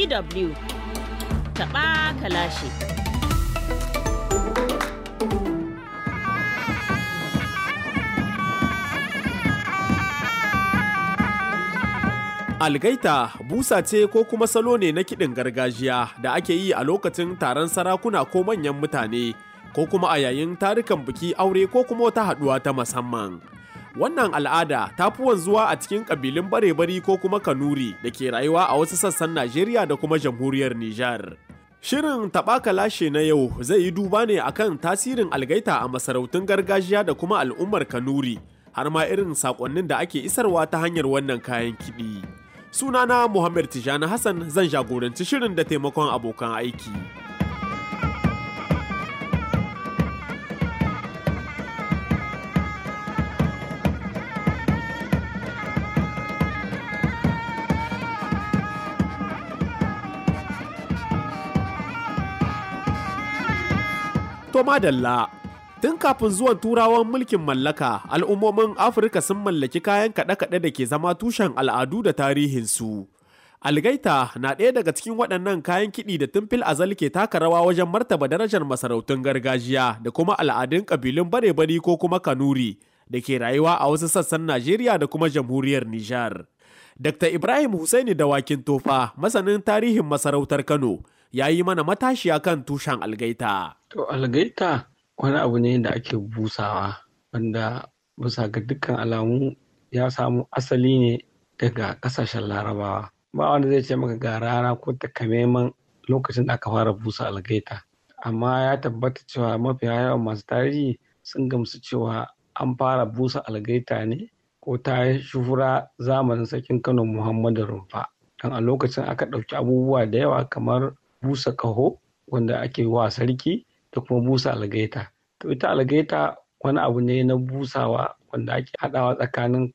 DW taɓa kalashi. Algaita busa ce ko kuma salo ne na kiɗin gargajiya da ake yi a lokacin taron sarakuna ko manyan mutane ko kuma a yayin tarukan biki aure ko kuma wata haɗuwa ta musamman. Wannan al'ada ta fi wanzuwa a cikin ƙabilun bare-bari ko kuma kanuri da ke rayuwa a wasu sassan Najeriya da kuma jamhuriyar Nijar. Shirin taɓa kalashe na yau zai yi duba ne akan tasirin algaita a masarautun gargajiya da kuma al'ummar kanuri har ma irin saƙonnin da ake isarwa ta hanyar wannan kayan kiɗi. Sunana Muhammad Tijani Hassan, zan jagoranci shirin da taimakon abokan aiki. To madalla, tun kafin zuwan turawan mulkin mallaka, al'ummomin Afirka sun mallaki kayan kaɗe-kaɗe da ke zama tushen al'adu da tarihinsu. Algaita na ɗaya daga cikin waɗannan kayan kiɗi da tun fil azal ke taka rawa wajen martaba darajar masarautun gargajiya da kuma al'adun ƙabilun bare-bari ko kuma kanuri da ke rayuwa a wasu sassan Najeriya da kuma jamhuriyar Nijar. Dr. Ibrahim Hussaini Dawakin Tofa, masanin tarihin masarautar Kano, ya yi mana matashiya kan tushen algaita. To algaita wani abu ne da ake busawa wanda bisa ga dukkan alamu ya samu asali ne daga ƙasashen larabawa. Ba wanda zai ce maka ga rana ko takamaiman lokacin da aka fara busa algaita. Amma ya tabbata cewa mafiya yawan masu tarihi sun gamsu cewa an fara busa algaita ne ko ta shuhura zamanin sarkin Kano Muhammadu Rumfa. Dan a lokacin aka ɗauki abubuwa da yawa kamar busa ƙaho wanda ake wa sarki da kuma busa algaita. To ita algaita wani abu ne na busawa wanda ake haɗawa tsakanin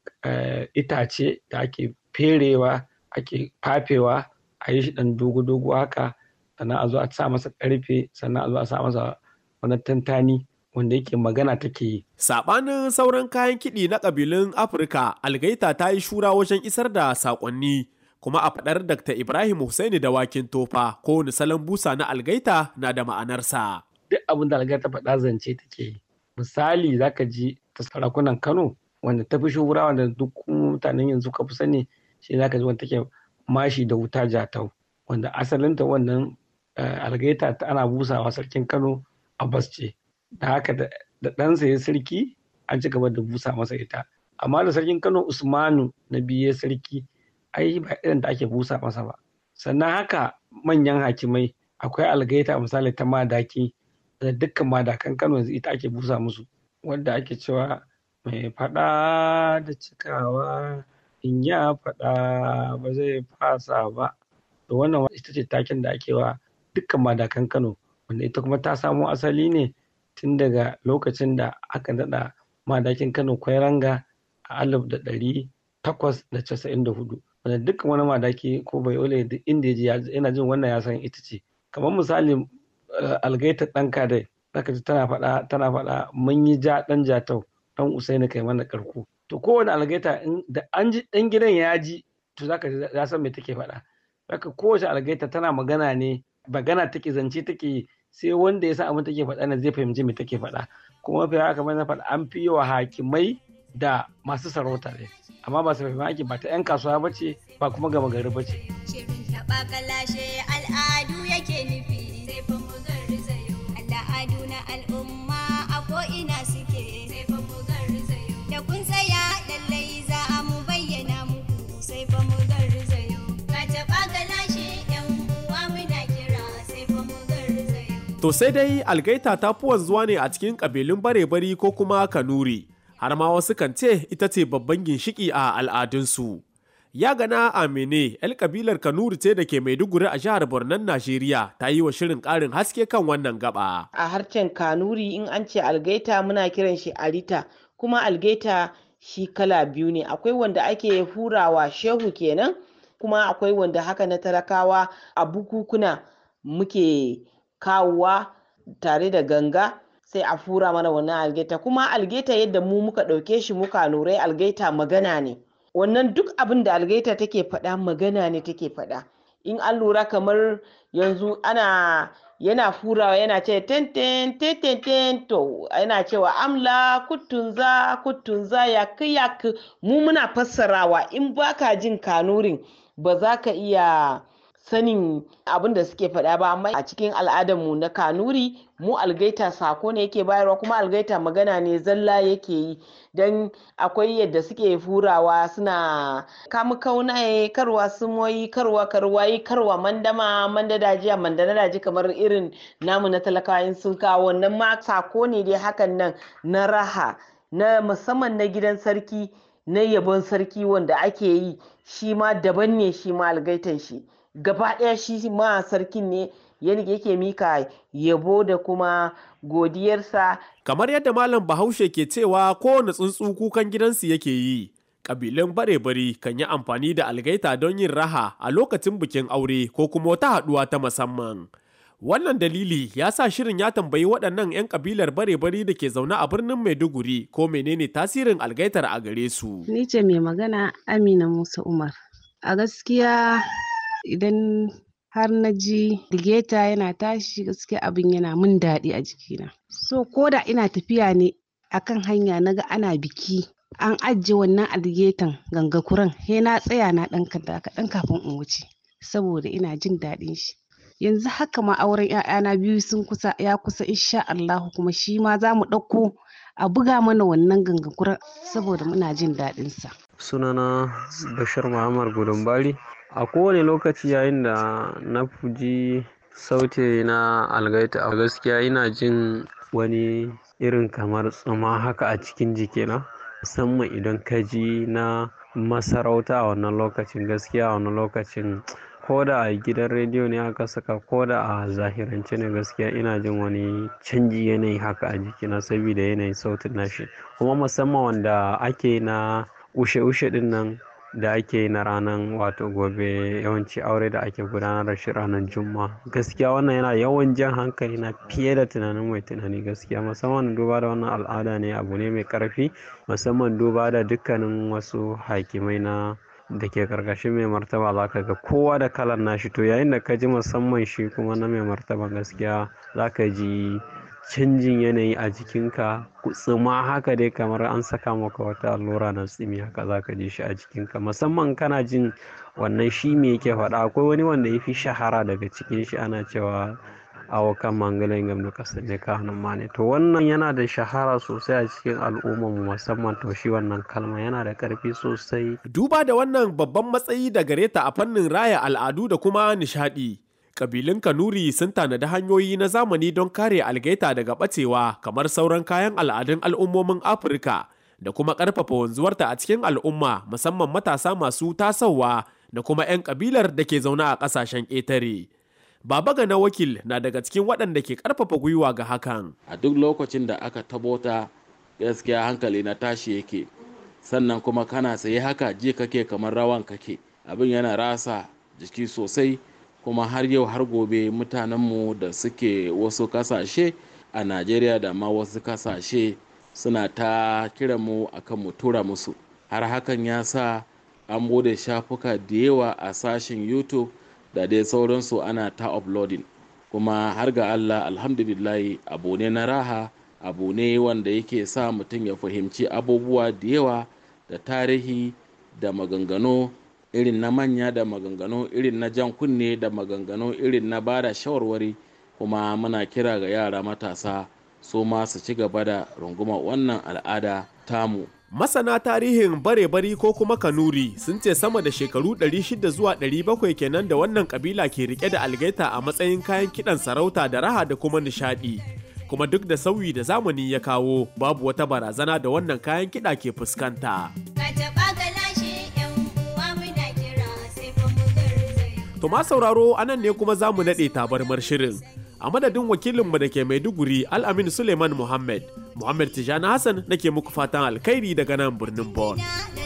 itace da ake ferewa, ake fafewa, a yi shi ɗan dogo-dogo haka, sannan a zo a sa masa ƙarfe, sannan a zo a sa masa wani tantani wanda yake magana take yi. Saɓanin sauran kayan kiɗi na ƙabilun Afirka, algaita ta yi shura wajen isar da saƙonni. Kuma a faɗar Dr. Ibrahim Hussaini Dawakin Tofa, kowane salon busa na algaita na da ma'anarsa. Duk abin da algaita faɗa zance take yi. Misali za ka ji ta sarakunan Kano wanda ta fi shuhura wanda duk mutanen yanzu ka fi sani shi za ka ji wanda take mashi da wuta jatau. Wanda asalinta wannan algaita ana busawa sarkin Kano Abbas ce. Da haka da ɗansa ya sarki an ci gaba da busa masa ita. Amma da sarkin Kano Usmanu na biye sarki ai ba irin da ake busa masa ba. Sannan haka manyan hakimai akwai algaita misali ta madaki da dukkan madakan Kano yanzu ita ake busa musu, wanda ake cewa mai faɗa da cikawa in ya faɗa ba zai fasa ba. Da wannan ita ce taken da ake wa dukkan madakan Kano, wanda ita kuma ta samo asali ne tun daga lokacin da aka naɗa madakin Kano Kwairanga a 1894. Wanda dukkan wani madaki ko bai ole duk inda ya ji yana jin wannan ya san ita ce. Kamar misali algaita ɗan kadai zaka ji tana faɗa mun yi ja ɗan jatau ɗan Usaini kai mana karko. To kowane algaita da an ji ɗan gidan ya ji to zaka ji ya san me take faɗa. Zaka kowace algaita tana magana ne, magana take zance take sai wanda ya san abin take faɗa ne zai fahimci me take faɗa. Kuma mafi haka kamar na faɗa an fi yawa hakimai da masu sarauta ne. Amma ba su fahimci ba ta 'yan kasuwa ba ce ba kuma gama gari ba ce. Shirin taɓa kalashe al'adu yake nufi sai fa mu garzayo. Al'adu na al'umma a ko'ina suke sai fa mu garzayo. Da kun tsaya lallai za a mu bayyana muku sai fa mu garzayo. Ka taɓa kalashe 'yan uwa muna kira sai fa mu garzayo. To sai dai algaita ta fi wanzuwa ne a cikin ƙabilun bare-bari ko kuma kanuri. Har ma wasu kan ce ita ce babban ginshiki a al'adunsu. Ya gana Amine, 'yan kabilar Kanuri ce da ke Maiduguri a jihar Bornon, Najeriya, ta yi wa shirin ƙarin haske kan wannan gaba. A harshen Kanuri in an ce algaita muna kiran shi arita, kuma algaita shi kala biyu ne. Akwai wanda ake hurawa shehu kenan, kuma akwai wanda haka na talakawa a bukukuna muke kawowa tare da ganga. Sai a fura mana wannan algaita, kuma algaita yadda mu muka ɗauke shi muka nurai algaita magana ne. Wannan duk abin da algaita take faɗa magana ne take faɗa. in an lura kamar yanzu yana furawa yana ce tenten to yana cewa amla kutunza yak mu muna fassarawa, in baka jin kanurin ba za ka iya sanin abin da suke faɗa ba. Amma a cikin al'adarmu na kanuri, mu algaita sako ne yake bayarwa, kuma algaita magana ne zalla yake yi, don akwai yadda suke furawa suna kamu kaunaye karwa sumoyi karwa karwayi karwa mandadaji mandadaji kamar irin namu na talakawa in sun kawo wannan ma sako ne dai hakan nan na raha, na musamman na gidan sarki, na yabon sarki wanda ake yi shi ma daban ne, shi ma algaitan shi gaba ɗaya shi ma sarkin ne yake mika yabo da kuma godiyarsa. Kamar yadda Malam Bahaushe ke cewa kowane tsuntsu kukan gidansu yake yi, ƙabilun bare-bari kan yi amfani da algaita don yin raha a lokacin bikin aure ko kuma wata haɗuwa ta musamman. Wannan dalili ya sa shirin ya tambayi waɗannan 'yan ƙabilar bare-bari da ke zaune a birnin Maiduguri ko menene tasirin algaitar a gare su. Ni ce mai magana Amina Musa Umar. A gaskiya idan har na ji algaita yana tashi, gaskiya abin yana min daɗi a jikina. So ko da ina tafiya ne akan hanya naga ana biki an ajiye wannan algaitan gangakuran, he na tsaya na ɗan kaɗan kafin in wuce saboda ina jin daɗin shi. Yanzu haka ma auren 'ya'yana biyu ya kusa insha Allah, kuma shi ma za mu ɗauko a buga mana wannan gangakuran saboda muna jin daɗin sa. Sunana Bashir Muhammad Gudumbari. A kowane lokaci yayin da na fuji sauti na algaita, a gaskiya ina jin wani irin kamar tsuma haka a cikin jikina, musamman idan ka ji na masarauta a wannan lokacin. Gaskiya a wannan lokacin ko da a gidan rediyo ne aka saka, ko da a zahirance ne, gaskiya ina jin wani canji yanayi haka a jikina saboda yanayin sautin nashi, kuma musamman wanda ake na ushe-ushe din nan da ake na ranar wato gobe, yawanci aure da ake gudanar da shi ranar Juma'a. Gaskiya wannan yana yawan jan hankali na fiye da tunanin mai tunani. Gaskiya musamman duba da wannan al'ada ne, abu ne mai karfi, musamman duba da dukkanin wasu hakimai na da ke karkashin mai martaba, za ka ga kowa da kalan nashi. To yayin da ka ji musamman shi kuma na mai martaba, gaskiya za ka ji canjin yanayi a jikinka, tsuma haka dai kamar an saka maka wata allura na tsimi haka za ka ji shi a jikinka, musamman kana jin wannan shi me yake faɗa. Akwai wani wanda ya fi shahara daga cikin shi, ana cewa awo kan mangalan gamda kasar ne ka hannun mane. To wannan yana da shahara sosai a cikin al'ummarmu, musamman to shi wannan kalma yana da ƙarfi sosai. Duba da wannan babban matsayi da gareta a fannin raya al'adu da kuma nishaɗi, ƙabilun Kanuri sun tanadi hanyoyi na zamani don kare algaita daga ɓacewa kamar sauran kayan al'adun al'ummomin Afirka, da kuma ƙarfafa wanzuwarta a cikin al'umma, musamman matasa masu tasowa da kuma 'yan ƙabilar da ke zaune a ƙasashen ƙetare. Baba Gana Wakil na daga cikin waɗanda ke ƙarfafa gwiwa ga hakan. A duk lokacin da aka tabota, gaskiya hankali na tashi yake, sannan kuma kana tsaye haka ji kake kamar rawan kake, abin yana rasa jiki sosai. Kuma har yau har gobe mutanenmu da suke wasu kasashe a Najeriya da ma wasu kasashe suna ta kiran mu akan mu tura musu, har hakan ya sa an bude shafuka da yawa a sashen YouTube da dai sauransu, ana ta uploading. Kuma har ga Allah, alhamdulillahi, abu ne na raha, abu ne wanda yake sa mutum ya fahimci abubuwa da yawa da tarihi da maganganu irin na manya, da maganganu irin na jan kunne, da maganganu irin na bada shawarwari. Kuma muna kira ga yara matasa su ma su ci gaba da runguma wannan al'ada tamu. Masana tarihin bare-bari ko kuma Kanuri sun ce sama da shekaru 600 zuwa 700 kenan da wannan kabila ke rike da algaita a matsayin kayan kiɗan sarauta da raha da kuma nishaɗi. Kuma duk da sauyi da zamani ya kawo, babu wata barazana da wannan kayan kiɗa ke fuskanta. To ma sauraro, anan ne kuma za mu naɗe tabarmar shirin. A madadin wakilinmu da ke Maiduguri, Al-Amin Suleiman Muhammad Tijjani Hassan nake muku fatan alkhairi daga nan birnin Bon.